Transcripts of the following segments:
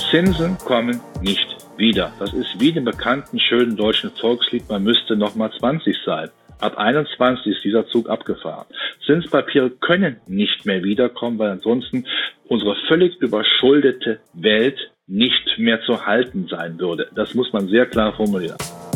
Zinsen kommen nicht wieder. Das ist wie dem bekannten schönen deutschen Volkslied, man müsste noch mal 20 sein. Ab 21 ist dieser Zug abgefahren. Zinspapiere können nicht mehr wiederkommen, weil ansonsten unsere völlig überschuldete Welt nicht mehr zu halten sein würde. Das muss man sehr klar formulieren.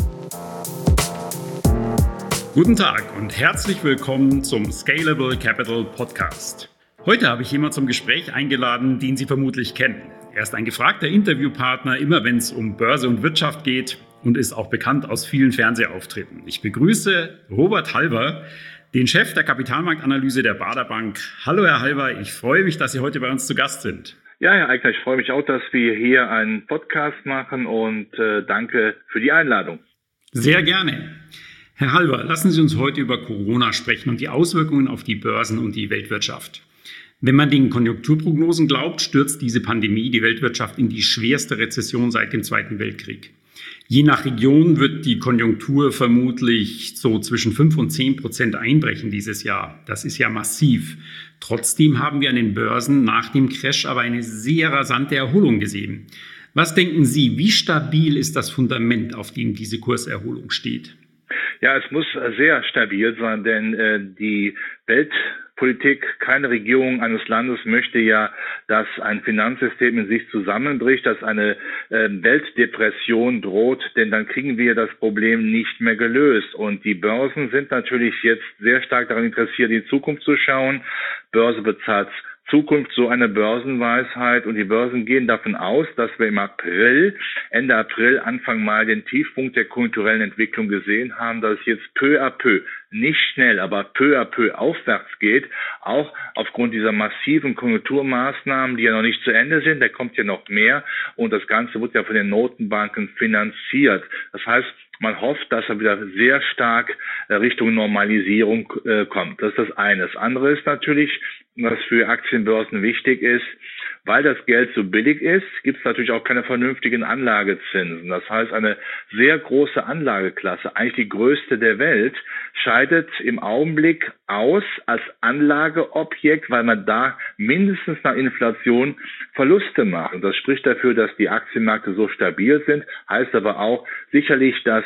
Guten Tag und herzlich willkommen zum Scalable Capital Podcast. Heute habe ich jemanden zum Gespräch eingeladen, den Sie vermutlich kennen. Er ist ein gefragter Interviewpartner, immer wenn es um Börse und Wirtschaft geht, und ist auch bekannt aus vielen Fernsehauftritten. Ich begrüße Robert Halver, den Chef der Kapitalmarktanalyse der Baader Bank. Hallo Herr Halver, ich freue mich, dass Sie heute bei uns zu Gast sind. Ja, Herr Eickner, ich freue mich auch, dass wir hier einen Podcast machen und danke für die Einladung. Sehr gerne. Herr Halver, lassen Sie uns heute über Corona sprechen und die Auswirkungen auf die Börsen und die Weltwirtschaft. Wenn man den Konjunkturprognosen glaubt, stürzt diese Pandemie die Weltwirtschaft in die schwerste Rezession seit dem Zweiten Weltkrieg. Je nach Region wird die Konjunktur vermutlich so zwischen 5 und 10% einbrechen dieses Jahr. Das ist ja massiv. Trotzdem haben wir an den Börsen nach dem Crash aber eine sehr rasante Erholung gesehen. Was denken Sie, wie stabil ist das Fundament, auf dem diese Kurserholung steht? Ja, es muss sehr stabil sein, denn die Weltpolitik, keine Regierung eines Landes möchte ja, dass ein Finanzsystem in sich zusammenbricht, dass eine Weltdepression droht, denn dann kriegen wir das Problem nicht mehr gelöst. Und die Börsen sind natürlich jetzt sehr stark daran interessiert, in die Zukunft zu schauen. Börse bezahlt Zukunft, so eine Börsenweisheit, und die Börsen gehen davon aus, dass wir im April, Ende April, Anfang Mai den Tiefpunkt der konjunkturellen Entwicklung gesehen haben, dass es jetzt peu à peu, nicht schnell, aber peu à peu aufwärts geht, auch aufgrund dieser massiven Konjunkturmaßnahmen, die ja noch nicht zu Ende sind, da kommt ja noch mehr, und das Ganze wird ja von den Notenbanken finanziert. Das heißt, man hofft, dass er wieder sehr stark Richtung Normalisierung kommt. Das ist das eine. Das andere ist natürlich, was für Aktienbörsen wichtig ist, weil das Geld so billig ist, gibt es natürlich auch keine vernünftigen Anlagezinsen. Das heißt, eine sehr große Anlageklasse, eigentlich die größte der Welt, scheidet im Augenblick aus als Anlageobjekt, weil man da mindestens nach Inflation Verluste macht. Und das spricht dafür, dass die Aktienmärkte so stabil sind, heißt aber auch sicherlich, dass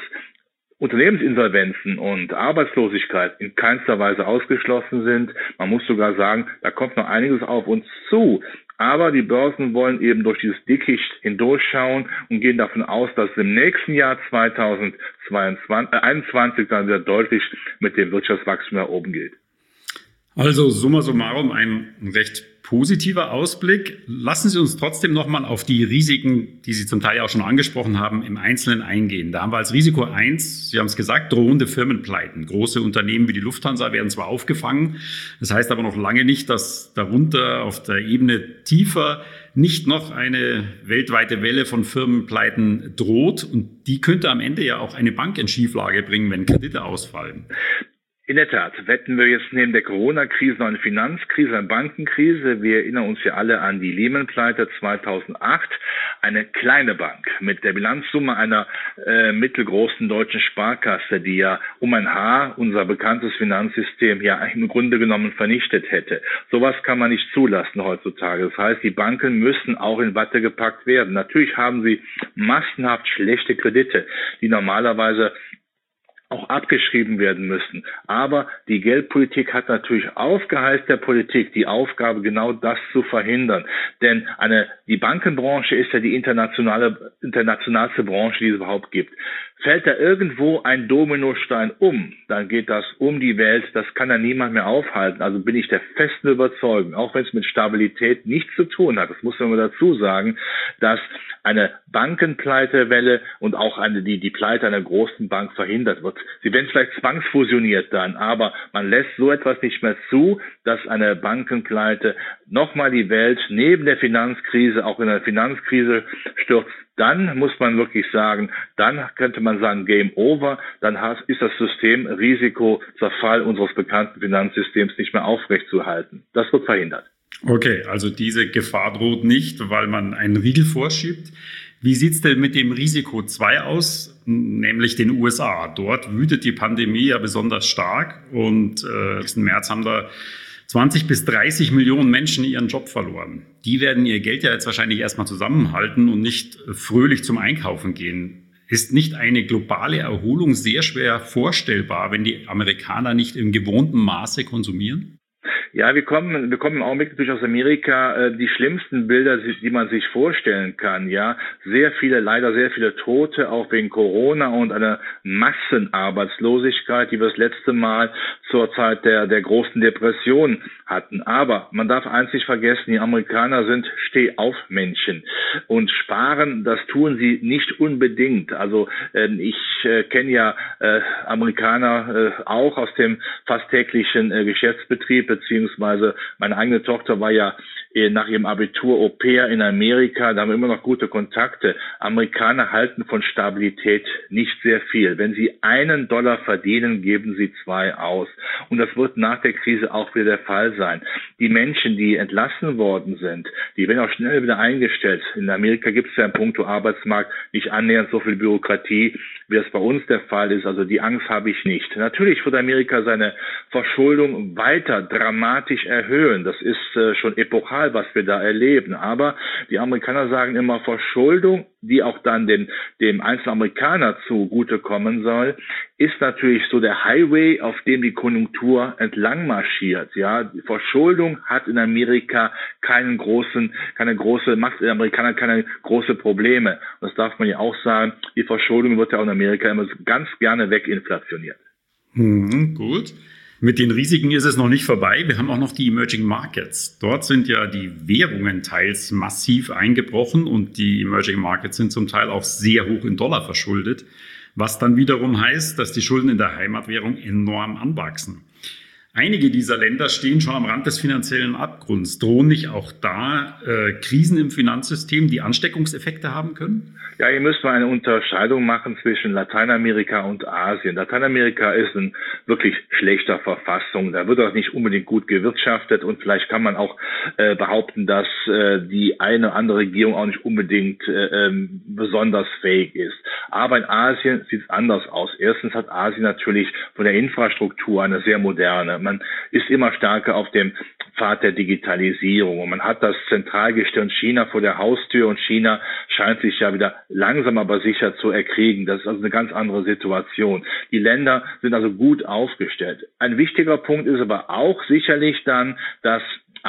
Unternehmensinsolvenzen und Arbeitslosigkeit in keinster Weise ausgeschlossen sind. Man muss sogar sagen, da kommt noch einiges auf uns zu. Aber die Börsen wollen eben durch dieses Dickicht hindurchschauen und gehen davon aus, dass im nächsten Jahr 2021 dann wieder deutlich mit dem Wirtschaftswachstum nach oben geht. Also summa summarum ein recht positiver Ausblick. Lassen Sie uns trotzdem nochmal auf die Risiken, die Sie zum Teil auch schon angesprochen haben, im Einzelnen eingehen. Da haben wir als Risiko 1, Sie haben es gesagt, drohende Firmenpleiten. Große Unternehmen wie die Lufthansa werden zwar aufgefangen, das heißt aber noch lange nicht, dass darunter auf der Ebene tiefer nicht noch eine weltweite Welle von Firmenpleiten droht. Und die könnte am Ende ja auch eine Bank in Schieflage bringen, wenn Kredite ausfallen. In der Tat, wetten wir jetzt neben der Corona-Krise noch eine Finanzkrise, eine Bankenkrise. Wir erinnern uns ja alle an die Lehman-Pleite 2008. Eine kleine Bank mit der Bilanzsumme einer mittelgroßen deutschen Sparkasse, die ja um ein Haar unser bekanntes Finanzsystem ja im Grunde genommen vernichtet hätte. Sowas kann man nicht zulassen heutzutage. Das heißt, die Banken müssen auch in Watte gepackt werden. Natürlich haben sie massenhaft schlechte Kredite, die normalerweise auch abgeschrieben werden müssen. Aber die Geldpolitik hat natürlich aufgeheißt der Politik die Aufgabe, genau das zu verhindern. Denn die Bankenbranche ist ja die internationalste Branche, die es überhaupt gibt. Fällt da irgendwo ein Dominostein um, dann geht das um die Welt, das kann da niemand mehr aufhalten. Also bin ich der festen Überzeugung, auch wenn es mit Stabilität nichts zu tun hat, das muss man mal dazu sagen, dass eine Bankenpleitewelle und auch die Pleite einer großen Bank verhindert wird. Sie werden vielleicht zwangsfusioniert dann, aber man lässt so etwas nicht mehr zu, dass eine Bankenpleite nochmal die Welt neben der Finanzkrise auch in eine Finanzkrise stürzt. Dann muss man wirklich sagen, dann könnte man sagen, Game Over, dann ist das System Risikozerfall unseres bekannten Finanzsystems nicht mehr aufrechtzuerhalten. Das wird verhindert. Okay, also diese Gefahr droht nicht, weil man einen Riegel vorschiebt. Wie sieht's denn mit dem Risiko 2 aus, nämlich den USA? Dort wütet die Pandemie ja besonders stark und im März haben da 20 bis 30 Millionen Menschen ihren Job verloren. Die werden ihr Geld ja jetzt wahrscheinlich erstmal zusammenhalten und nicht fröhlich zum Einkaufen gehen. Ist nicht eine globale Erholung sehr schwer vorstellbar, wenn die Amerikaner nicht im gewohnten Maße konsumieren? Ja, wir kommen im Augenblick natürlich aus Amerika, die schlimmsten Bilder, die man sich vorstellen kann, ja. Leider sehr viele Tote, auch wegen Corona und einer Massenarbeitslosigkeit, die wir das letzte Mal zur Zeit der großen Depression hatten. Aber man darf eins nicht vergessen, die Amerikaner sind Stehaufmännchen und sparen, das tun sie nicht unbedingt. Also ich kenne ja Amerikaner auch aus dem fast täglichen Geschäftsbetrieb, beziehungsweise meine eigene Tochter war ja nach ihrem Abitur Au pair in Amerika, da haben wir immer noch gute Kontakte. Amerikaner halten von Stabilität nicht sehr viel. Wenn sie $1 verdienen, geben sie 2 aus. Und das wird nach der Krise auch wieder der Fall sein. Die Menschen, die entlassen worden sind, die werden auch schnell wieder eingestellt. In Amerika gibt es ja im Puncto Arbeitsmarkt nicht annähernd so viel Bürokratie, wie es bei uns der Fall ist. Also die Angst habe ich nicht. Natürlich wird Amerika seine Verschuldung weiter dramatisch erhöhen. Das ist schon epochal, was wir da erleben. Aber die Amerikaner sagen immer, Verschuldung, die auch dann dem einzelnen Amerikaner zugutekommen soll, ist natürlich so der Highway, auf dem die Konjunktur entlang marschiert. Ja, die Verschuldung hat in Amerika macht den Amerikanern keine große Probleme. Und das darf man ja auch sagen. Die Verschuldung wird ja auch in Amerika immer ganz gerne weginflationiert. Gut. Mit den Risiken ist es noch nicht vorbei. Wir haben auch noch die Emerging Markets. Dort sind ja die Währungen teils massiv eingebrochen und die Emerging Markets sind zum Teil auch sehr hoch in Dollar verschuldet, was dann wiederum heißt, dass die Schulden in der Heimatwährung enorm anwachsen. Einige dieser Länder stehen schon am Rand des finanziellen Abgrunds. Drohen nicht auch da Krisen im Finanzsystem, die Ansteckungseffekte haben können? Ja, hier müssen wir eine Unterscheidung machen zwischen Lateinamerika und Asien. Lateinamerika ist in wirklich schlechter Verfassung. Da wird auch nicht unbedingt gut gewirtschaftet und vielleicht kann man auch behaupten, dass die eine oder andere Regierung auch nicht unbedingt besonders fähig ist. Aber in Asien sieht es anders aus. Erstens hat Asien natürlich von der Infrastruktur eine sehr moderne. Man ist immer stärker auf dem Pfad der Digitalisierung und man hat das Zentralgestirn China vor der Haustür und China scheint sich ja wieder langsam aber sicher zu erkriegen. Das ist also eine ganz andere Situation. Die Länder sind also gut aufgestellt. Ein wichtiger Punkt ist aber auch sicherlich dann, dass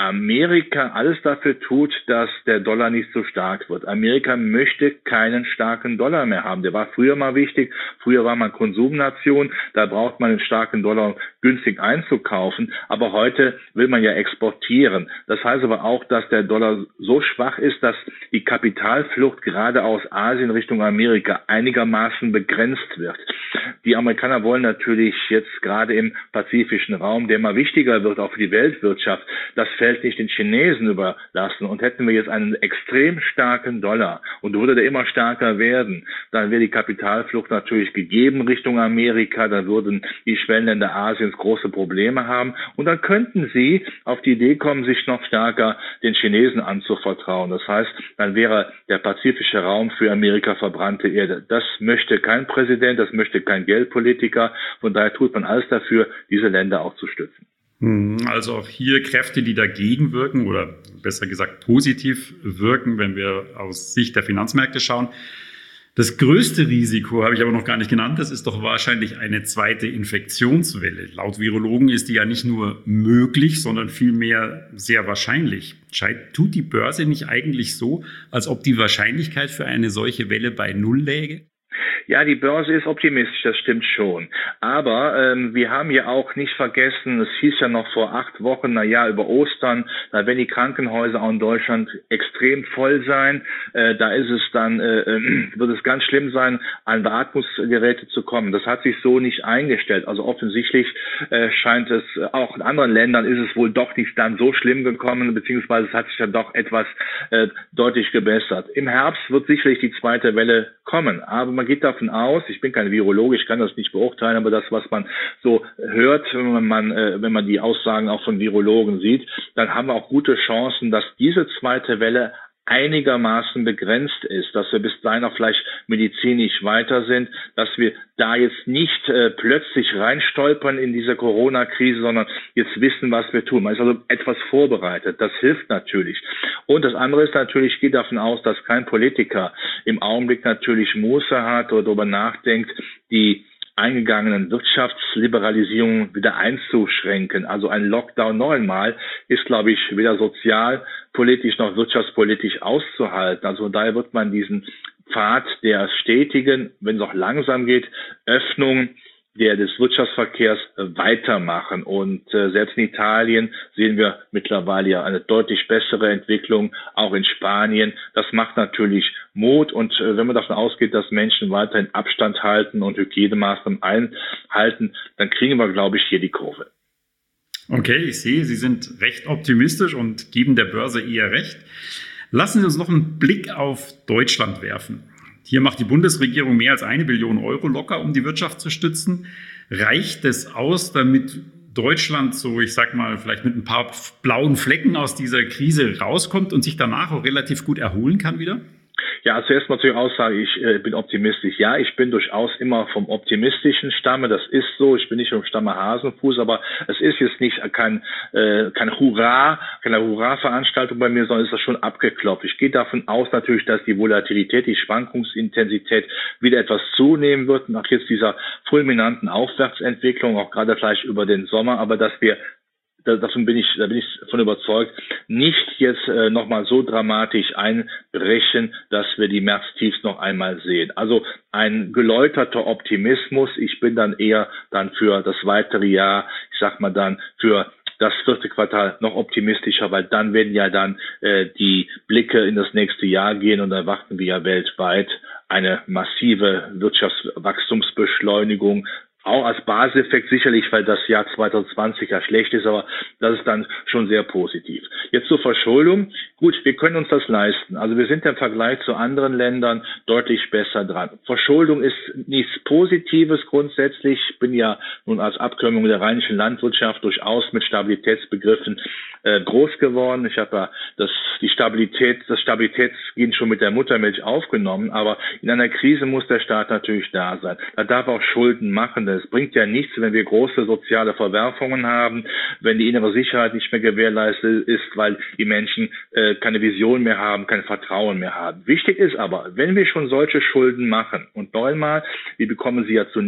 Amerika alles dafür tut, dass der Dollar nicht so stark wird. Amerika möchte keinen starken Dollar mehr haben. Der war früher mal wichtig. Früher war man Konsumnation. Da braucht man einen starken Dollar, um günstig einzukaufen. Aber heute will man ja exportieren. Das heißt aber auch, dass der Dollar so schwach ist, dass die Kapitalflucht gerade aus Asien Richtung Amerika einigermaßen begrenzt wird. Die Amerikaner wollen natürlich jetzt gerade im pazifischen Raum, der immer wichtiger wird, auch für die Weltwirtschaft, das Feld nicht den Chinesen überlassen. Und hätten wir jetzt einen extrem starken Dollar und würde der immer stärker werden, dann wäre die Kapitalflucht natürlich gegeben Richtung Amerika, dann würden die Schwellenländer Asiens große Probleme haben und dann könnten sie auf die Idee kommen, sich noch stärker den Chinesen anzuvertrauen. Das heißt, dann wäre der pazifische Raum für Amerika verbrannte Erde. Das möchte kein Präsident, das möchte kein Geldpolitiker. Von daher tut man alles dafür, diese Länder auch zu stützen. Also auch hier Kräfte, die dagegen wirken oder besser gesagt positiv wirken, wenn wir aus Sicht der Finanzmärkte schauen. Das größte Risiko habe ich aber noch gar nicht genannt. Das ist doch wahrscheinlich eine zweite Infektionswelle. Laut Virologen ist die ja nicht nur möglich, sondern vielmehr sehr wahrscheinlich. Tut die Börse nicht eigentlich so, als ob die Wahrscheinlichkeit für eine solche Welle bei Null läge? Ja, die Börse ist optimistisch, das stimmt schon. Aber wir haben ja auch nicht vergessen, es hieß ja noch vor 8 Wochen, über Ostern, da werden die Krankenhäuser auch in Deutschland extrem voll sein. Da ist es dann, wird es ganz schlimm sein, an Beatmungsgeräte zu kommen. Das hat sich so nicht eingestellt. Also offensichtlich scheint es, auch in anderen Ländern ist es wohl doch nicht dann so schlimm gekommen, beziehungsweise es hat sich dann doch etwas deutlich gebessert. Im Herbst wird sicherlich die zweite Welle kommen, aber man geht davon aus, ich bin kein Virologe, ich kann das nicht beurteilen, aber das, was man so hört, wenn man die Aussagen auch von Virologen sieht, dann haben wir auch gute Chancen, dass diese zweite Welle einigermaßen begrenzt ist, dass wir bis dahin auch vielleicht medizinisch weiter sind, dass wir da jetzt nicht plötzlich reinstolpern in diese Corona-Krise, sondern jetzt wissen, was wir tun. Man ist also etwas vorbereitet. Das hilft natürlich. Und das andere ist natürlich, ich gehe davon aus, dass kein Politiker im Augenblick natürlich Muße hat oder darüber nachdenkt, die eingegangenen Wirtschaftsliberalisierungen wieder einzuschränken. Also ein Lockdown noch einmal ist, glaube ich, weder sozialpolitisch noch wirtschaftspolitisch auszuhalten. Also daher wird man diesen Pfad der stetigen, wenn es auch langsam geht, Öffnung des Wirtschaftsverkehrs weitermachen. Und selbst in Italien sehen wir mittlerweile ja eine deutlich bessere Entwicklung, auch in Spanien. Das macht natürlich Mut. Und wenn man davon ausgeht, dass Menschen weiterhin Abstand halten und Hygienemaßnahmen einhalten, dann kriegen wir, glaube ich, hier die Kurve. Okay, ich sehe, Sie sind recht optimistisch und geben der Börse eher recht. Lassen Sie uns noch einen Blick auf Deutschland werfen. Hier macht die Bundesregierung mehr als 1 Billion Euro locker, um die Wirtschaft zu stützen. Reicht es aus, damit Deutschland so, ich sag mal, vielleicht mit ein paar blauen Flecken aus dieser Krise rauskommt und sich danach auch relativ gut erholen kann wieder? Ja, zuerst mal zur Aussage, ich bin optimistisch. Ja, ich bin durchaus immer vom optimistischen Stamme. Das ist so. Ich bin nicht vom Stamme Hasenfuß, aber es ist jetzt nicht keine Hurra-Veranstaltung bei mir, sondern ist das schon abgeklopft. Ich gehe davon aus natürlich, dass die Volatilität, die Schwankungsintensität wieder etwas zunehmen wird nach jetzt dieser fulminanten Aufwärtsentwicklung, auch gerade vielleicht über den Sommer, aber dass wir davon bin ich von überzeugt, nicht jetzt nochmal so dramatisch einbrechen, dass wir die Märztiefs noch einmal sehen. Also ein geläuterter Optimismus. Ich bin dann eher für das weitere Jahr, ich sag mal dann für das 4. Quartal noch optimistischer, weil dann werden ja die Blicke in das nächste Jahr gehen und dann erwarten wir ja weltweit eine massive Wirtschaftswachstumsbeschleunigung. Auch als Basiseffekt sicherlich, weil das Jahr 2020 ja schlecht ist, aber das ist dann schon sehr positiv. Jetzt zur Verschuldung. Gut, wir können uns das leisten. Also wir sind im Vergleich zu anderen Ländern deutlich besser dran. Verschuldung ist nichts Positives grundsätzlich. Ich bin ja nun als Abkömmling der rheinischen Landwirtschaft durchaus mit Stabilitätsbegriffen groß geworden. Ich habe ja das Stabilitätsgehen schon mit der Muttermilch aufgenommen, aber in einer Krise muss der Staat natürlich da sein. Da darf auch Schulden machen. Es bringt ja nichts, wenn wir große soziale Verwerfungen haben, wenn die innere Sicherheit nicht mehr gewährleistet ist, weil die Menschen keine Vision mehr haben, kein Vertrauen mehr haben. Wichtig ist aber, wenn wir schon solche Schulden machen, und noch einmal, wir bekommen sie ja zu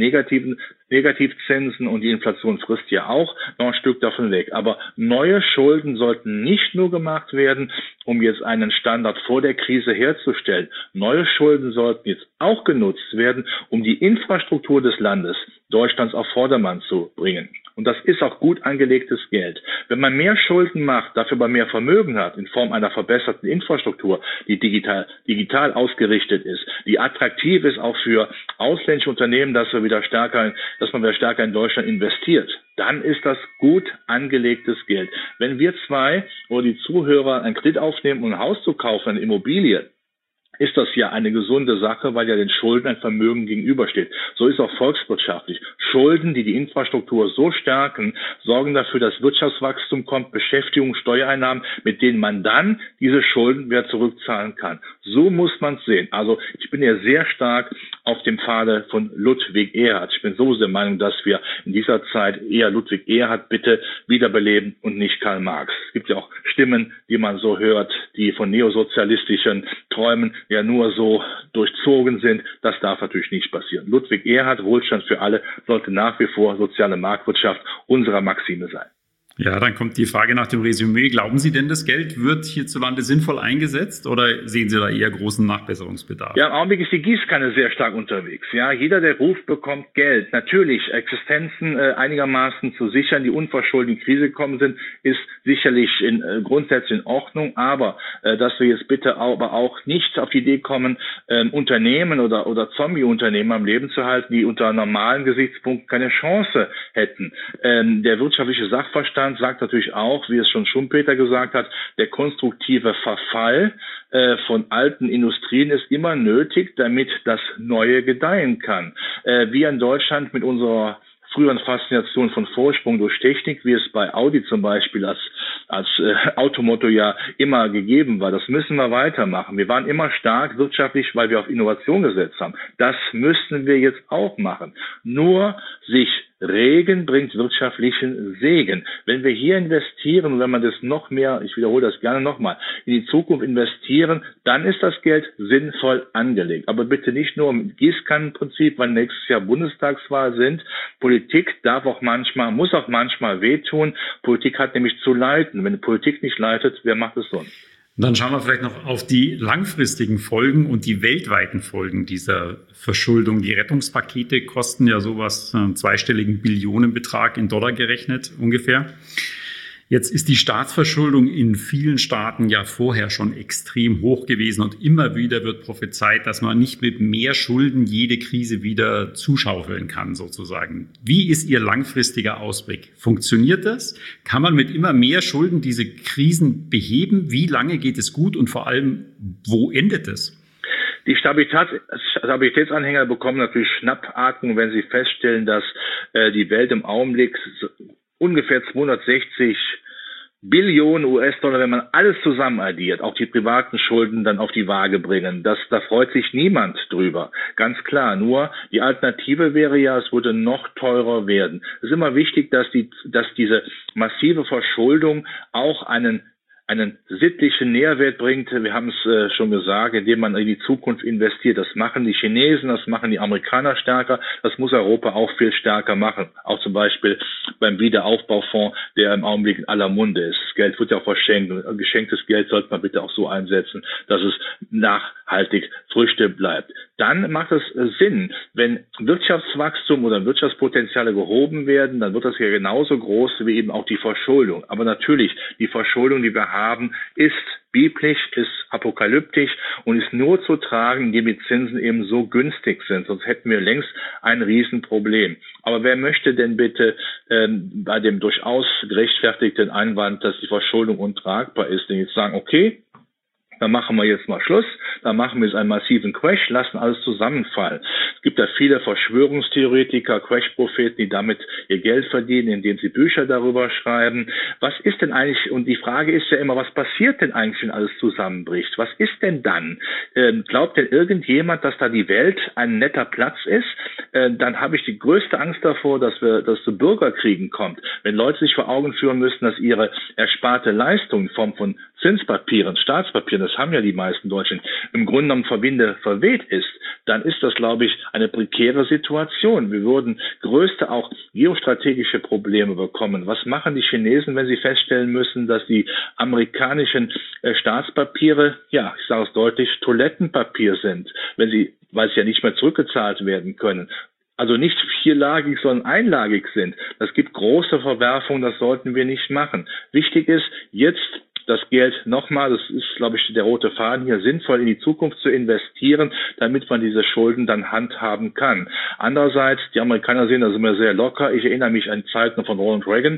Negativzinsen und die Inflation frisst ja auch noch ein Stück davon weg. Aber neue Schulden sollten nicht nur gemacht werden, um jetzt einen Standard vor der Krise herzustellen. Neue Schulden sollten jetzt auch genutzt werden, um die Infrastruktur des Landes Deutschlands auf Vordermann zu bringen. Und das ist auch gut angelegtes Geld. Wenn man mehr Schulden macht, dafür aber mehr Vermögen hat, in Form einer verbesserten Infrastruktur, die digital ausgerichtet ist, die attraktiv ist auch für ausländische Unternehmen, dass man wieder stärker in Deutschland investiert, dann ist das gut angelegtes Geld. Wenn wir zwei oder die Zuhörer einen Kredit aufnehmen, um ein Haus zu kaufen, eine Immobilie, ist das ja eine gesunde Sache, weil ja den Schulden ein Vermögen gegenübersteht. So ist auch volkswirtschaftlich. Schulden, die die Infrastruktur so stärken, sorgen dafür, dass Wirtschaftswachstum kommt, Beschäftigung, Steuereinnahmen, mit denen man dann diese Schulden wieder zurückzahlen kann. So muss man es sehen. Also ich bin ja sehr stark auf dem Pfade von Ludwig Erhard. Ich bin sowieso der Meinung, dass wir in dieser Zeit eher Ludwig Erhard bitte wiederbeleben und nicht Karl Marx. Es gibt ja auch Stimmen, die man so hört, die von neosozialistischen Träumen ja nur so durchzogen sind. Das darf natürlich nicht passieren. Ludwig Erhard, Wohlstand für alle, sollte nach wie vor soziale Marktwirtschaft unserer Maxime sein. Ja, dann kommt die Frage nach dem Resümee. Glauben Sie denn, das Geld wird hierzulande sinnvoll eingesetzt oder sehen Sie da eher großen Nachbesserungsbedarf? Ja, im Augenblick ist die Gießkanne sehr stark unterwegs. Ja, jeder, der ruft, bekommt Geld. Natürlich, Existenzen einigermaßen zu sichern, die unverschuldet in die Krise gekommen sind, ist sicherlich grundsätzlich in Ordnung. Aber dass wir jetzt bitte aber auch nicht auf die Idee kommen, Unternehmen oder Zombie-Unternehmen am Leben zu halten, die unter normalen Gesichtspunkten keine Chance hätten. Der wirtschaftliche Sachverstand sagt natürlich auch, wie es schon Schumpeter gesagt hat, der konstruktive Verfall von alten Industrien ist immer nötig, damit das Neue gedeihen kann. Wir in Deutschland mit unserer früheren Faszination von Vorsprung durch Technik, wie es bei Audi zum Beispiel als als Automotto ja immer gegeben war. Das müssen wir weitermachen. Wir waren immer stark wirtschaftlich, weil wir auf Innovation gesetzt haben. Das müssen wir jetzt auch machen. Nur sich Regen bringt wirtschaftlichen Segen. Wenn wir hier investieren und wenn man das noch mehr, ich wiederhole das gerne nochmal, in die Zukunft investieren, dann ist das Geld sinnvoll angelegt. Aber bitte nicht nur im Gießkannenprinzip, weil nächstes Jahr Bundestagswahl sind. Politik muss auch manchmal wehtun. Politik hat nämlich zu leiten. Wenn die Politik nicht leitet, wer macht es sonst? Dann schauen wir vielleicht noch auf die langfristigen Folgen und die weltweiten Folgen dieser Verschuldung. Die Rettungspakete kosten ja sowas, einen zweistelligen Billionenbetrag in Dollar gerechnet ungefähr. Jetzt ist die Staatsverschuldung in vielen Staaten ja vorher schon extrem hoch gewesen und immer wieder wird prophezeit, dass man nicht mit mehr Schulden jede Krise wieder zuschaufeln kann, sozusagen. Wie ist Ihr langfristiger Ausblick? Funktioniert das? Kann man mit immer mehr Schulden diese Krisen beheben? Wie lange geht es gut und vor allem, wo endet es? Die Stabilitätsanhänger bekommen natürlich Schnappatmung, wenn sie feststellen, dass die Welt im Augenblick ungefähr 260 Billionen US-Dollar, wenn man alles zusammen addiert, auch die privaten Schulden dann auf die Waage bringen. Da freut sich niemand drüber. Ganz klar. Nur die Alternative wäre ja, es würde noch teurer werden. Es ist immer wichtig, dass diese massive Verschuldung auch einen sittlichen Nährwert bringt. Wir haben es schon gesagt, indem man in die Zukunft investiert. Das machen die Chinesen, das machen die Amerikaner stärker. Das muss Europa auch viel stärker machen. Auch zum Beispiel beim Wiederaufbaufonds, der im Augenblick in aller Munde ist. Das Geld wird ja auch verschenkt. Und geschenktes Geld sollte man bitte auch so einsetzen, dass es nachhaltig Früchte bleibt. Dann macht es Sinn, wenn Wirtschaftswachstum oder Wirtschaftspotenziale gehoben werden, dann wird das ja genauso groß wie eben auch die Verschuldung. Aber natürlich, die Verschuldung, die wir haben, ist biblisch, ist apokalyptisch und ist nur zu tragen, indem die Zinsen eben so günstig sind. Sonst hätten wir längst ein Riesenproblem. Aber wer möchte denn bitte bei dem durchaus gerechtfertigten Einwand, dass die Verschuldung untragbar ist, denn jetzt sagen, okay, dann machen wir jetzt mal Schluss, dann machen wir jetzt einen massiven Crash, lassen alles zusammenfallen. Es gibt ja viele Verschwörungstheoretiker, Crash-Propheten, die damit ihr Geld verdienen, indem sie Bücher darüber schreiben. Was ist denn eigentlich, und die Frage ist ja immer, was passiert denn eigentlich, wenn alles zusammenbricht? Was ist denn dann? Glaubt denn irgendjemand, dass da die Welt ein netter Platz ist? Dann habe ich die größte Angst davor, dass es zu Bürgerkriegen kommt. Wenn Leute sich vor Augen führen müssen, dass ihre ersparte Leistung in Form von Zinspapieren, Staatspapieren, das haben ja die meisten Deutschen, im Grunde genommen verweht ist, dann ist das, glaube ich, eine prekäre Situation. Wir würden größte auch geostrategische Probleme bekommen. Was machen die Chinesen, wenn sie feststellen müssen, dass die amerikanischen Staatspapiere, ja, ich sage es deutlich, Toilettenpapier sind, weil sie ja nicht mehr zurückgezahlt werden können? Also nicht vierlagig, sondern einlagig sind. Das gibt große Verwerfungen, das sollten wir nicht machen. Wichtig ist, jetzt das Geld nochmal, das ist, glaube ich, der rote Faden hier, sinnvoll in die Zukunft zu investieren, damit man diese Schulden dann handhaben kann. Andererseits, die Amerikaner sehen das immer sehr locker. Ich erinnere mich an Zeiten von Ronald Reagan,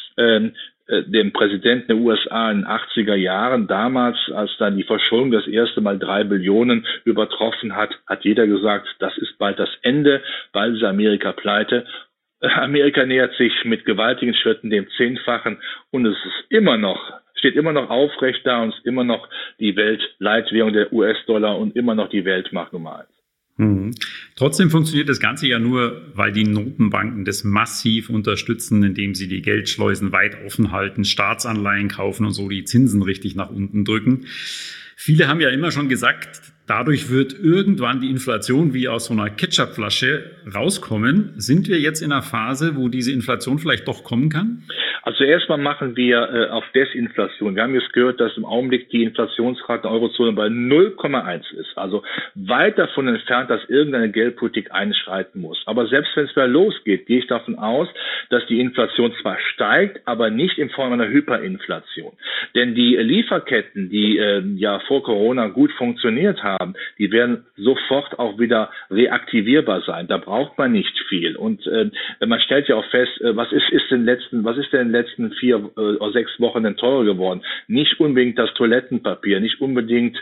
dem Präsidenten der USA in den 80er Jahren. Damals, als dann die Verschuldung das erste Mal 3 Billionen übertroffen hat, hat jeder gesagt, das ist bald das Ende, bald ist Amerika pleite. Amerika nähert sich mit gewaltigen Schritten dem 10-fachen und es ist steht immer noch aufrecht da und ist immer noch die Weltleitwährung der US-Dollar und immer noch die Weltmacht Nummer 1. Trotzdem funktioniert das Ganze ja nur, weil die Notenbanken das massiv unterstützen, indem sie die Geldschleusen weit offen halten, Staatsanleihen kaufen und so die Zinsen richtig nach unten drücken. Viele haben ja immer schon gesagt, dadurch wird irgendwann die Inflation wie aus so einer Ketchupflasche rauskommen. Sind wir jetzt in einer Phase, wo diese Inflation vielleicht doch kommen kann? Also erstmal machen wir auf Desinflation. Wir haben jetzt gehört, dass im Augenblick die Inflationsrate in der Eurozone bei 0,1 ist. Also weit davon entfernt, dass irgendeine Geldpolitik einschreiten muss. Aber selbst wenn es wieder losgeht, gehe ich davon aus, dass die Inflation zwar steigt, aber nicht in Form einer Hyperinflation. Denn die Lieferketten, die ja vor Corona gut funktioniert haben, haben, die werden sofort auch wieder reaktivierbar sein. Da braucht man nicht viel. Und man stellt ja auch fest, was ist denn in den letzten 4 oder 6 Wochen denn teurer geworden? Nicht unbedingt das Toilettenpapier, nicht unbedingt,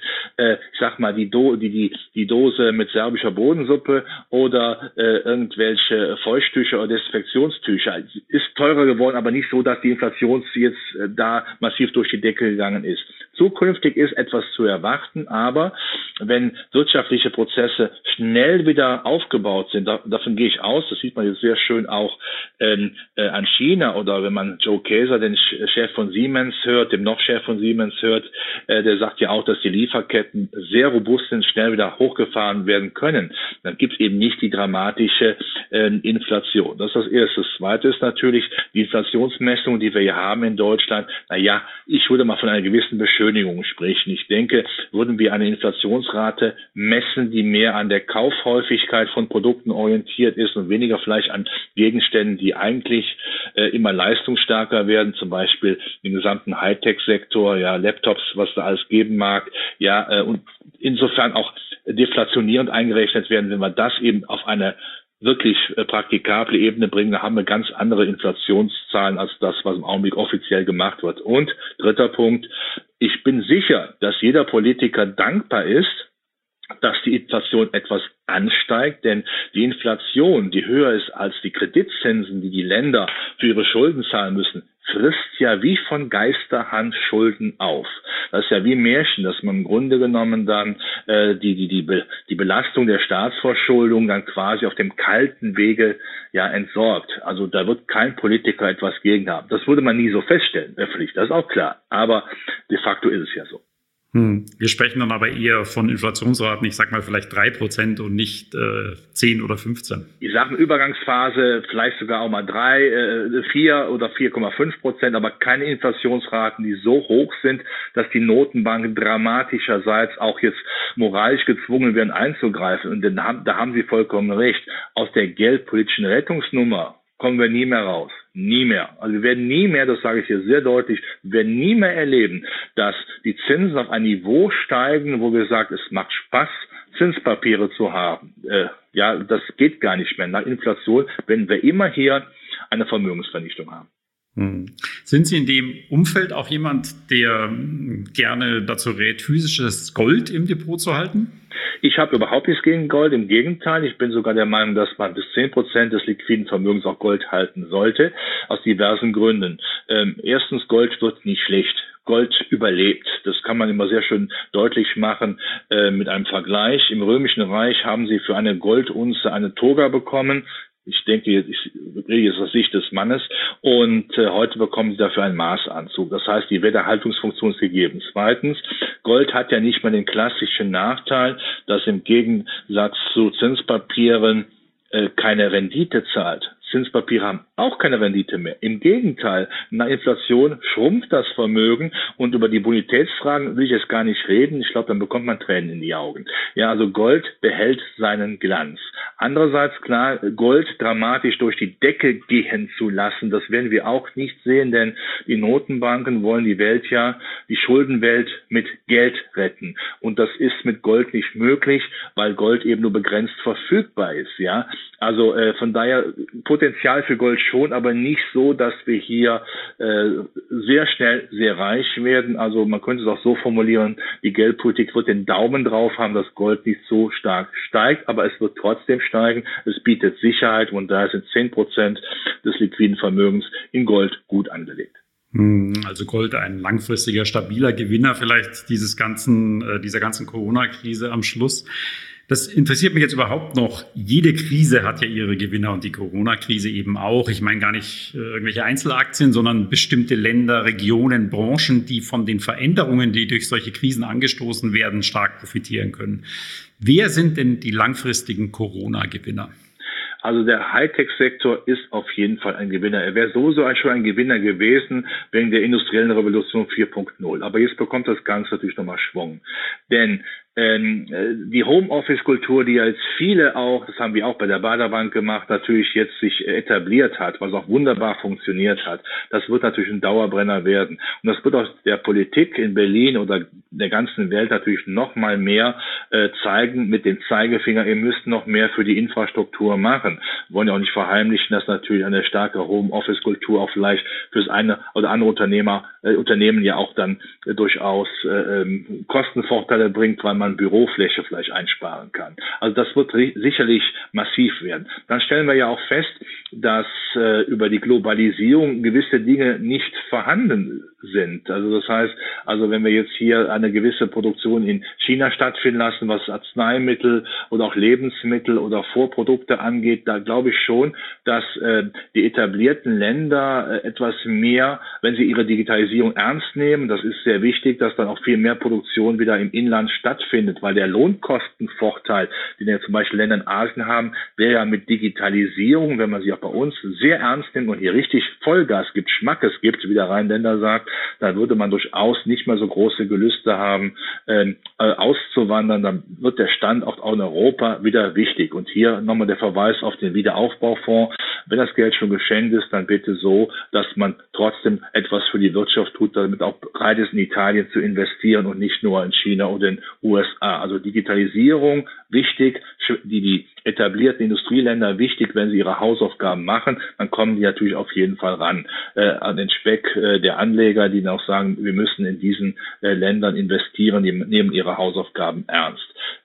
die Dose mit serbischer Bodensuppe oder irgendwelche Feuchttücher oder Desinfektionstücher. Ist teurer geworden, aber nicht so, dass die Inflation jetzt da massiv durch die Decke gegangen ist. Zukünftig ist etwas zu erwarten, aber wenn wirtschaftliche Prozesse schnell wieder aufgebaut sind, davon gehe ich aus, das sieht man jetzt sehr schön auch an China, oder wenn man Joe Kaeser, den Chef von Siemens hört, dem noch Chef von Siemens hört, der sagt ja auch, dass die Lieferketten sehr robust sind, schnell wieder hochgefahren werden können. Dann gibt es eben nicht die dramatische Inflation. Das ist das Erste. Das Zweite ist natürlich die Inflationsmessung, die wir hier haben in Deutschland. Naja, ich würde mal von einer gewissen Beschönigung sprechen. Ich denke, würden wir eine Inflationsrate messen, die mehr an der Kaufhäufigkeit von Produkten orientiert ist und weniger vielleicht an Gegenständen, die eigentlich immer leistungsstärker werden, zum Beispiel im gesamten Hightech-Sektor, ja, Laptops, was da alles geben mag, ja, und insofern auch deflationierend eingerechnet werden, wenn wir das eben auf eine wirklich praktikable Ebene bringen, da haben wir ganz andere Inflationszahlen als das, was im Augenblick offiziell gemacht wird. Und dritter Punkt, ich bin sicher, dass jeder Politiker dankbar ist, dass die Inflation etwas ansteigt, denn die Inflation, die höher ist als die Kreditzinsen, die die Länder für ihre Schulden zahlen müssen, frisst ja wie von Geisterhand Schulden auf. Das ist ja wie Märchen, dass man im Grunde genommen dann die Belastung der Staatsverschuldung dann quasi auf dem kalten Wege ja entsorgt. Also da wird kein Politiker etwas gegen haben. Das würde man nie so feststellen, öffentlich, das ist auch klar. Aber de facto ist es ja so. Wir sprechen dann aber eher von Inflationsraten, ich sag mal vielleicht 3% und nicht 10 oder 15. Ich sage Übergangsphase, vielleicht sogar auch mal 3, 4 oder 4,5%, aber keine Inflationsraten, die so hoch sind, dass die Notenbanken dramatischerseits auch jetzt moralisch gezwungen werden einzugreifen. Und da haben Sie vollkommen recht. Aus der geldpolitischen Rettungsnummer kommen wir nie mehr raus. Nie mehr. Also wir werden nie mehr, das sage ich hier sehr deutlich, wir werden nie mehr erleben, dass die Zinsen auf ein Niveau steigen, wo wir sagen, es macht Spaß, Zinspapiere zu haben. Ja, das geht gar nicht mehr. Nach Inflation werden wir immer hier eine Vermögensvernichtung haben. Sind Sie in dem Umfeld auch jemand, der gerne dazu rät, physisches Gold im Depot zu halten? Ich habe überhaupt nichts gegen Gold. Im Gegenteil, ich bin sogar der Meinung, dass man bis 10% des liquiden Vermögens auch Gold halten sollte, aus diversen Gründen. Erstens, Gold wird nicht schlecht. Gold überlebt. Das kann man immer sehr schön deutlich machen mit einem Vergleich. Im Römischen Reich haben sie für eine Goldunze eine Toga bekommen. Ich denke, ich rede jetzt aus Sicht des Mannes. Und heute bekommen sie dafür einen Maßanzug. Das heißt, die Werterhaltungsfunktion ist gegeben. Zweitens, Gold hat ja nicht mehr den klassischen Nachteil, dass im Gegensatz zu Zinspapieren keine Rendite zahlt. Zinspapiere haben auch keine Rendite mehr. Im Gegenteil, nach Inflation schrumpft das Vermögen und über die Bonitätsfragen will ich jetzt gar nicht reden. Ich glaube, dann bekommt man Tränen in die Augen. Ja, also Gold behält seinen Glanz. Andererseits, klar, Gold dramatisch durch die Decke gehen zu lassen, das werden wir auch nicht sehen, denn die Notenbanken wollen die Welt ja, die Schuldenwelt mit Geld retten. Und das ist mit Gold nicht möglich, weil Gold eben nur begrenzt verfügbar ist, ja. Also von daher Potenzial für Gold schon, aber nicht so, dass wir hier sehr schnell sehr reich werden. Also man könnte es auch so formulieren, die Geldpolitik wird den Daumen drauf haben, dass Gold nicht so stark steigt, aber es wird trotzdem steigen. Es bietet Sicherheit und daher sind 10% des liquiden Vermögens in Gold gut angelegt. Also Gold ein langfristiger, stabiler Gewinner vielleicht dieser ganzen Corona-Krise am Schluss. Das interessiert mich jetzt überhaupt noch. Jede Krise hat ja ihre Gewinner und die Corona-Krise eben auch. Ich meine gar nicht irgendwelche Einzelaktien, sondern bestimmte Länder, Regionen, Branchen, die von den Veränderungen, die durch solche Krisen angestoßen werden, stark profitieren können. Wer sind denn die langfristigen Corona-Gewinner? Also der Hightech-Sektor ist auf jeden Fall ein Gewinner. Er wäre sowieso schon ein Gewinner gewesen wegen der industriellen Revolution 4.0. Aber jetzt bekommt das Ganze natürlich nochmal Schwung. Denn die Homeoffice-Kultur, die ja jetzt viele auch, das haben wir auch bei der Baderbank gemacht, natürlich jetzt sich etabliert hat, was auch wunderbar funktioniert hat, das wird natürlich ein Dauerbrenner werden. Und das wird auch der Politik in Berlin oder der ganzen Welt natürlich noch mal mehr zeigen mit dem Zeigefinger, ihr müsst noch mehr für die Infrastruktur machen. Wir wollen ja auch nicht verheimlichen, dass natürlich eine starke Homeoffice-Kultur auch vielleicht für das eine oder andere Unternehmen ja auch dann durchaus Kostenvorteile bringt, weil man Bürofläche vielleicht einsparen kann. Also das wird sicherlich massiv werden. Dann stellen wir ja auch fest, dass über die Globalisierung gewisse Dinge nicht vorhanden sind. Also das heißt, wenn wir jetzt hier eine gewisse Produktion in China stattfinden lassen, was Arzneimittel oder auch Lebensmittel oder Vorprodukte angeht, da glaube ich schon, dass die etablierten Länder etwas mehr, wenn sie ihre Digitalisierung ernst nehmen, das ist sehr wichtig, dass dann auch viel mehr Produktion wieder im Inland stattfindet, weil der Lohnkostenvorteil, den ja zum Beispiel Länder in Asien haben, wäre ja mit Digitalisierung, wenn man sie auch bei uns sehr ernst nimmt und hier richtig Vollgas gibt, Schmackes gibt, wie der Rheinländer sagt, dann würde man durchaus nicht mehr so große Gelüste haben, auszuwandern. Dann wird der Standort auch in Europa wieder wichtig. Und hier nochmal der Verweis auf den Wiederaufbaufonds. Wenn das Geld schon geschenkt ist, dann bitte so, dass man trotzdem etwas für die Wirtschaft tut, damit auch bereit ist, in Italien zu investieren und nicht nur in China oder in den USA. Also Digitalisierung wichtig, die etablierten Industrieländer wichtig, wenn sie ihre Hausaufgaben machen, dann kommen die natürlich auf jeden Fall ran an den Speck der Anleger, die auch sagen, wir müssen in diesen Ländern investieren, die nehmen ihre Hausaufgaben ernst.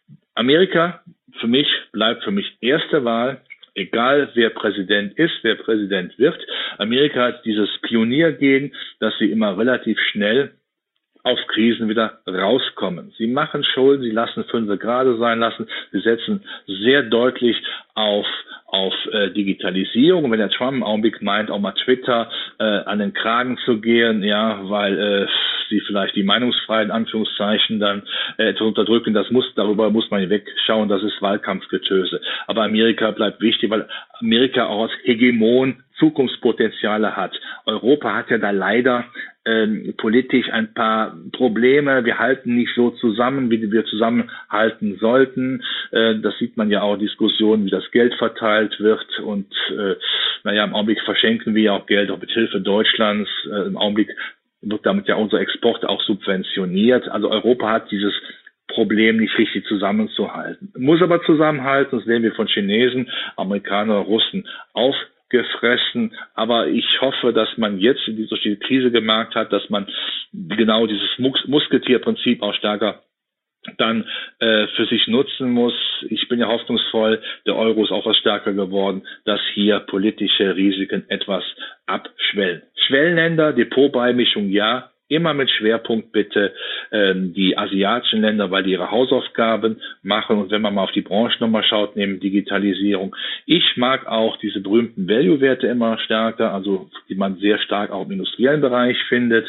Amerika bleibt für mich erste Wahl, egal wer Präsident ist, wer Präsident wird. Amerika hat dieses Pioniergehen, dass sie immer relativ schnell auf Krisen wieder rauskommen. Sie machen Schulden, sie lassen 5 Grad sein lassen, sie setzen sehr deutlich auf Digitalisierung. Und wenn der Trump im Augenblick meint, auch mal Twitter an den Kragen zu gehen, ja, weil sie vielleicht die Meinungsfreiheit in Anführungszeichen dann etwas unterdrücken, darüber muss man wegschauen, das ist Wahlkampfgetöse. Aber Amerika bleibt wichtig, weil Amerika auch als Hegemon Zukunftspotenziale hat. Europa hat ja da leider politisch ein paar Probleme. Wir halten nicht so zusammen, wie wir zusammenhalten sollten. Das sieht man ja auch Diskussionen, wie das Geld verteilt wird. Und im Augenblick verschenken wir ja auch Geld, auch mit Hilfe Deutschlands. Im Augenblick wird damit ja unser Export auch subventioniert. Also Europa hat dieses Problem nicht richtig zusammenzuhalten. Muss aber zusammenhalten, das sehen wir von Chinesen, Amerikaner, Russen aufgefressen. Aber ich hoffe, dass man jetzt durch die Krise gemerkt hat, dass man genau dieses Musketierprinzip auch stärker dann für sich nutzen muss. Ich bin ja hoffnungsvoll, der Euro ist auch was stärker geworden, dass hier politische Risiken etwas abschwellen. Schwellenländer, Depotbeimischung ja, immer mit Schwerpunkt bitte die asiatischen Länder, weil die ihre Hausaufgaben machen. Und wenn man mal auf die Branchen nochmal schaut, neben Digitalisierung. Ich mag auch diese berühmten Value-Werte immer stärker, also die man sehr stark auch im industriellen Bereich findet,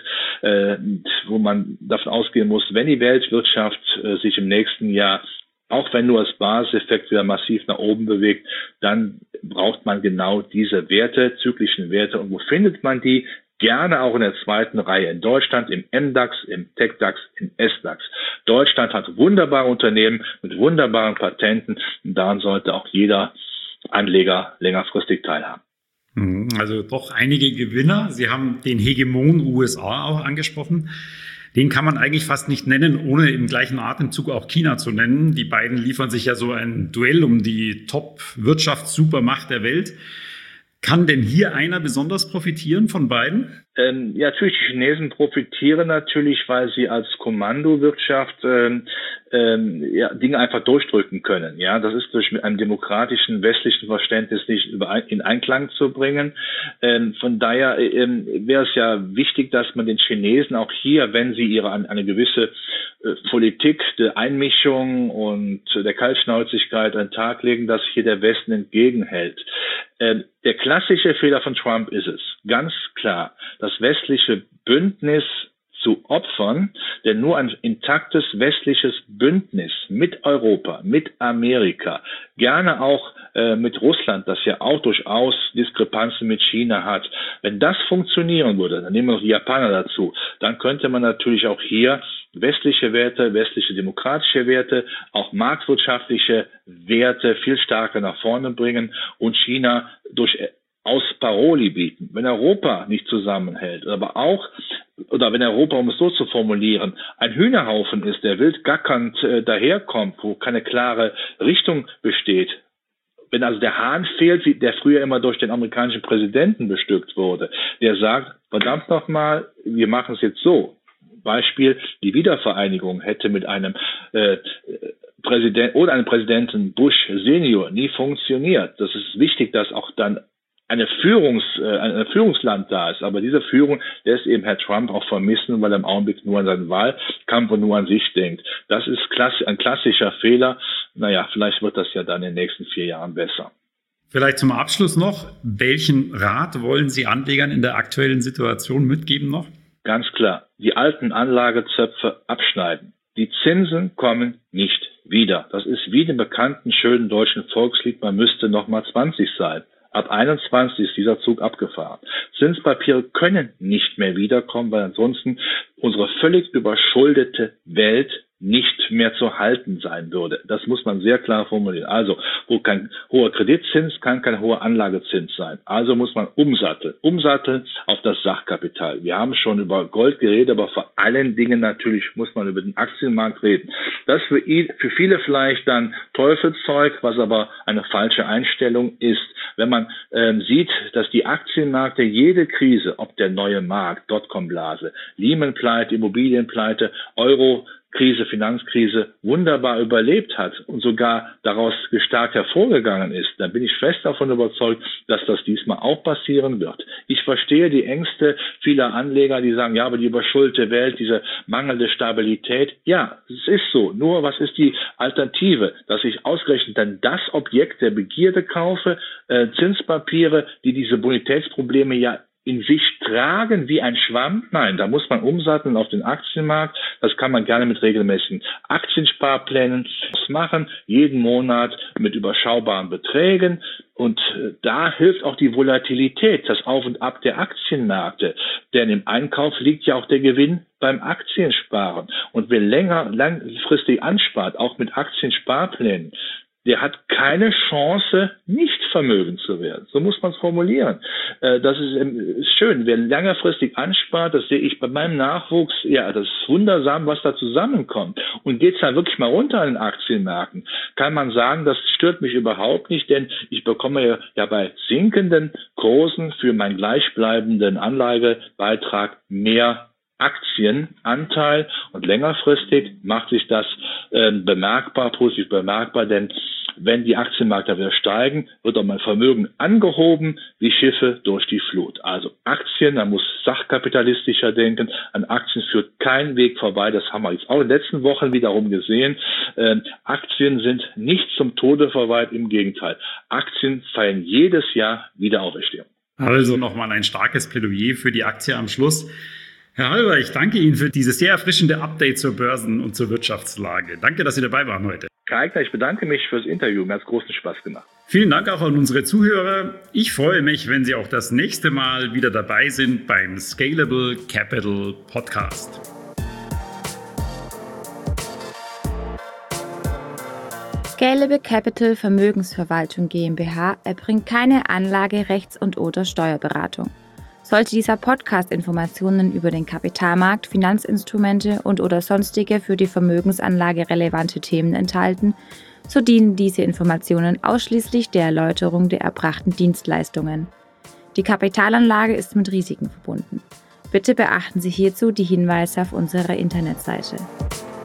wo man davon ausgehen muss, wenn die Weltwirtschaft sich im nächsten Jahr, auch wenn nur als Basiseffekt wieder massiv nach oben bewegt, dann braucht man genau diese Werte, zyklischen Werte. Und wo findet man die? Gerne auch in der zweiten Reihe in Deutschland, im MDAX, im TechDAX, im SDAX. Deutschland hat wunderbare Unternehmen mit wunderbaren Patenten und daran sollte auch jeder Anleger längerfristig teilhaben. Also doch einige Gewinner. Sie haben den Hegemon USA auch angesprochen. Den kann man eigentlich fast nicht nennen, ohne im gleichen Atemzug auch China zu nennen. Die beiden liefern sich ja so ein Duell um die Top-Wirtschafts-Supermacht der Welt. Kann denn hier einer besonders profitieren von beiden? Ja, natürlich, die Chinesen profitieren natürlich, weil sie als Kommandowirtschaft Dinge einfach durchdrücken können. Ja, das ist mit einem demokratischen westlichen Verständnis nicht in Einklang zu bringen. Von daher wäre es ja wichtig, dass man den Chinesen auch hier, wenn sie eine gewisse Politik der Einmischung und der Kaltschnäuzigkeit an den Tag legen, dass hier der Westen entgegenhält. Der klassische Fehler von Trump ist es, ganz klar, das westliche Bündnis zu opfern, denn nur ein intaktes westliches Bündnis mit Europa, mit Amerika, gerne auch mit Russland, das ja auch durchaus Diskrepanzen mit China hat, wenn das funktionieren würde, dann nehmen wir noch die Japaner dazu, dann könnte man natürlich auch hier westliche Werte, westliche demokratische Werte, auch marktwirtschaftliche Werte viel stärker nach vorne bringen und China durchaus Paroli bieten. Wenn Europa nicht zusammenhält, aber auch, oder wenn Europa, um es so zu formulieren, ein Hühnerhaufen ist, der wild gackernd daherkommt, wo keine klare Richtung besteht, wenn also der Hahn fehlt, der früher immer durch den amerikanischen Präsidenten bestückt wurde, der sagt, verdammt nochmal, wir machen es jetzt so. Beispiel, die Wiedervereinigung hätte mit einem Präsident oder einem Präsidenten Bush Senior nie funktioniert. Das ist wichtig, dass auch dann ein Führungsland da ist. Aber diese Führung lässt eben Herr Trump auch vermissen, weil er im Augenblick nur an seinen Wahlkampf und nur an sich denkt. Das ist ein klassischer Fehler. Naja, vielleicht wird das ja dann in den nächsten 4 Jahren besser. Vielleicht zum Abschluss noch, welchen Rat wollen Sie Anlegern in der aktuellen Situation mitgeben noch? Ganz klar, die alten Anlagezöpfe abschneiden. Die Zinsen kommen nicht wieder. Das ist wie dem bekannten schönen deutschen Volkslied, man müsste noch mal 20 sein. Ab 21 ist dieser Zug abgefahren. Zinspapiere können nicht mehr wiederkommen, weil ansonsten unsere völlig überschuldete Welt nicht mehr zu halten sein würde. Das muss man sehr klar formulieren. Also, wo kein hoher Kreditzins, kann kein hoher Anlagezins sein. Also muss man umsatteln auf das Sachkapital. Wir haben schon über Gold geredet, aber vor allen Dingen natürlich muss man über den Aktienmarkt reden. Das für viele vielleicht dann Teufelszeug, was aber eine falsche Einstellung ist. Wenn man sieht, dass die Aktienmärkte jede Krise, ob der neue Markt, Dotcom-Blase, Lehman-Pleite, Immobilienpleite, Euro-Krise, Finanzkrise wunderbar überlebt hat und sogar daraus gestärkt hervorgegangen ist, dann bin ich fest davon überzeugt, dass das diesmal auch passieren wird. Ich verstehe die Ängste vieler Anleger, die sagen, ja, aber die überschuldete Welt, diese mangelnde Stabilität, ja, es ist so. Nur, was ist die Alternative? Dass ich ausgerechnet dann das Objekt der Begierde kaufe, Zinspapiere, die diese Bonitätsprobleme ja in sich tragen wie ein Schwamm? Nein, da muss man umsatteln auf den Aktienmarkt. Das kann man gerne mit regelmäßigen Aktiensparplänen machen, jeden Monat mit überschaubaren Beträgen. Und da hilft auch die Volatilität, das Auf und Ab der Aktienmärkte. Denn im Einkauf liegt ja auch der Gewinn beim Aktiensparen. Und wer langfristig anspart, auch mit Aktiensparplänen, der hat keine Chance, nicht vermögend zu werden. So muss man es formulieren. Das ist schön. Wer längerfristig anspart, das sehe ich bei meinem Nachwuchs, ja, das ist wundersam, was da zusammenkommt. Und geht's dann wirklich mal runter an den Aktienmärkten, kann man sagen, das stört mich überhaupt nicht, denn ich bekomme ja bei sinkenden Kursen für meinen gleichbleibenden Anlagebeitrag mehr Aktienanteil und längerfristig macht sich das positiv bemerkbar, denn wenn die Aktienmärkte wieder steigen, wird auch mein Vermögen angehoben wie Schiffe durch die Flut. Also Aktien, man muss sachkapitalistischer denken, an Aktien führt kein Weg vorbei, das haben wir jetzt auch in den letzten Wochen wiederum gesehen. Aktien sind nicht zum Tode verweilt, im Gegenteil. Aktien feiern jedes Jahr Wiederauferstehung. Also nochmal ein starkes Plädoyer für die Aktie am Schluss. Herr Halver, ich danke Ihnen für dieses sehr erfrischende Update zur Börsen- und zur Wirtschaftslage. Danke, dass Sie dabei waren heute. Herr Eigner, ich bedanke mich fürs Interview. Mir hat es großen Spaß gemacht. Vielen Dank auch an unsere Zuhörer. Ich freue mich, wenn Sie auch das nächste Mal wieder dabei sind beim Scalable Capital Podcast. Scalable Capital Vermögensverwaltung GmbH erbringt keine Anlage-, Rechts- und/oder Steuerberatung. Sollte dieser Podcast Informationen über den Kapitalmarkt, Finanzinstrumente und/oder sonstige für die Vermögensanlage relevante Themen enthalten, so dienen diese Informationen ausschließlich der Erläuterung der erbrachten Dienstleistungen. Die Kapitalanlage ist mit Risiken verbunden. Bitte beachten Sie hierzu die Hinweise auf unserer Internetseite.